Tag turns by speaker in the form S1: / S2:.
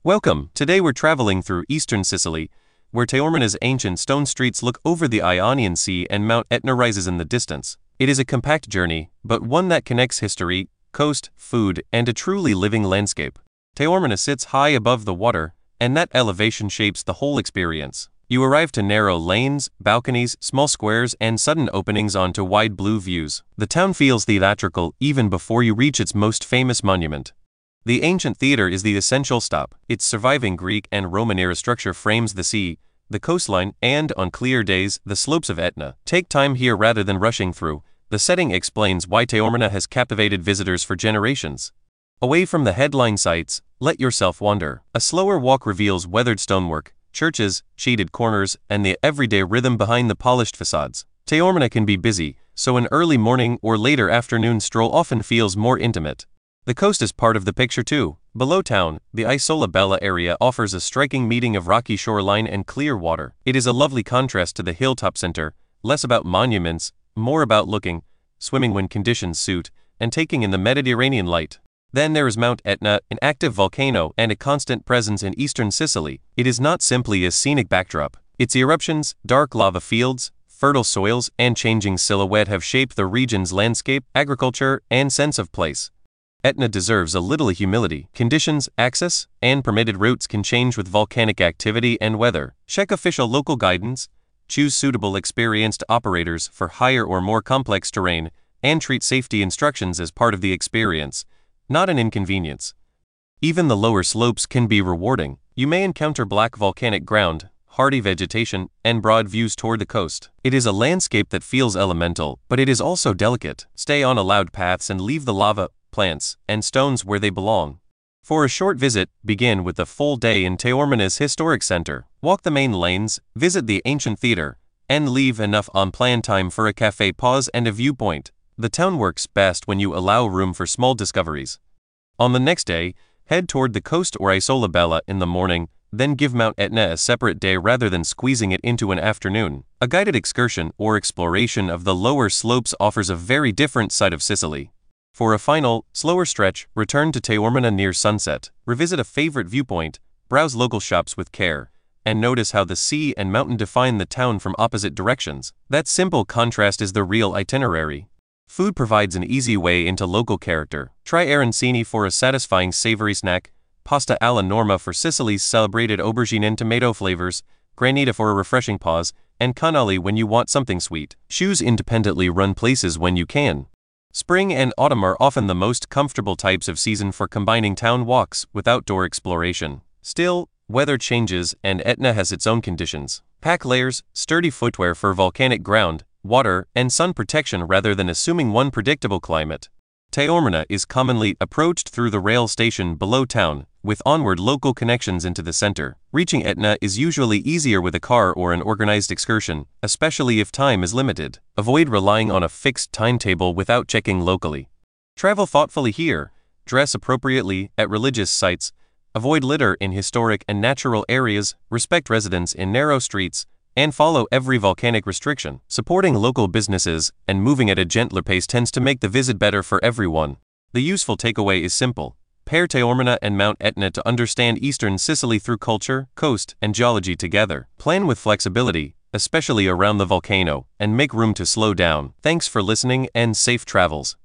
S1: Welcome! Today we're traveling through eastern Sicily, where Taormina's ancient stone streets look over the Ionian Sea and Mount Etna rises in the distance. It is a compact journey, but one that connects history, coast, food, and a truly living landscape. Taormina sits high above the water, and that elevation shapes the whole experience. You arrive to narrow lanes, balconies, small squares, and sudden openings onto wide blue views. The town feels theatrical even before you reach its most famous monument. The ancient theater is the essential stop. Its surviving Greek and Roman-era structure frames the sea, the coastline, and, on clear days, the slopes of Etna. Take time here rather than rushing through. The setting explains why Taormina has captivated visitors for generations. Away from the headline sights, let yourself wander. A slower walk reveals weathered stonework, churches, shaded corners, and the everyday rhythm behind the polished facades. Taormina can be busy, so an early morning or later afternoon stroll often feels more intimate. The coast is part of the picture too. Below town, the Isola Bella area offers a striking meeting of rocky shoreline and clear water. It is a lovely contrast to the hilltop center, less about monuments, more about looking, swimming when conditions suit, and taking in the Mediterranean light. Then there is Mount Etna, an active volcano and a constant presence in eastern Sicily. It is not simply a scenic backdrop. Its eruptions, dark lava fields, fertile soils, and changing silhouette have shaped the region's landscape, agriculture, and sense of place. Etna deserves a little humility. Conditions, access, and permitted routes can change with volcanic activity and weather. Check official local guidance, choose suitable experienced operators for higher or more complex terrain, and treat safety instructions as part of the experience, not an inconvenience. Even the lower slopes can be rewarding. You may encounter black volcanic ground, hardy vegetation, and broad views toward the coast. It is a landscape that feels elemental, but it is also delicate. Stay on allowed paths and leave the lava, plants, and stones where they belong. For a short visit, begin with a full day in Taormina's historic center. Walk the main lanes, visit the ancient theater, and leave enough unplanned time for a cafe pause and a viewpoint. The town works best when you allow room for small discoveries. On the next day, head toward the coast or Isola Bella in the morning, then give Mount Etna a separate day rather than squeezing it into an afternoon. A guided excursion or exploration of the lower slopes offers a very different side of Sicily. For a final, slower stretch, return to Taormina near sunset, revisit a favorite viewpoint, browse local shops with care, and notice how the sea and mountain define the town from opposite directions. That simple contrast is the real itinerary. Food provides an easy way into local character. Try arancini for a satisfying savory snack, pasta alla norma for Sicily's celebrated aubergine and tomato flavors, granita for a refreshing pause, and cannoli when you want something sweet. Choose independently run places when you can. Spring and autumn are often the most comfortable types of season for combining town walks with outdoor exploration. Still, weather changes and Etna has its own conditions. Pack layers, sturdy footwear for volcanic ground, water, and sun protection rather than assuming one predictable climate. Taormina is commonly approached through the rail station below town, with onward local connections into the center. Reaching Etna is usually easier with a car or an organized excursion, especially if time is limited. Avoid relying on a fixed timetable without checking locally. Travel thoughtfully here, dress appropriately at religious sites, avoid litter in historic and natural areas, respect residents in narrow streets, and follow every volcanic restriction. Supporting local businesses and moving at a gentler pace tends to make the visit better for everyone. The useful takeaway is simple. Pair Taormina and Mount Etna to understand eastern Sicily through culture, coast, and geology together. Plan with flexibility, especially around the volcano, and make room to slow down. Thanks for listening and safe travels.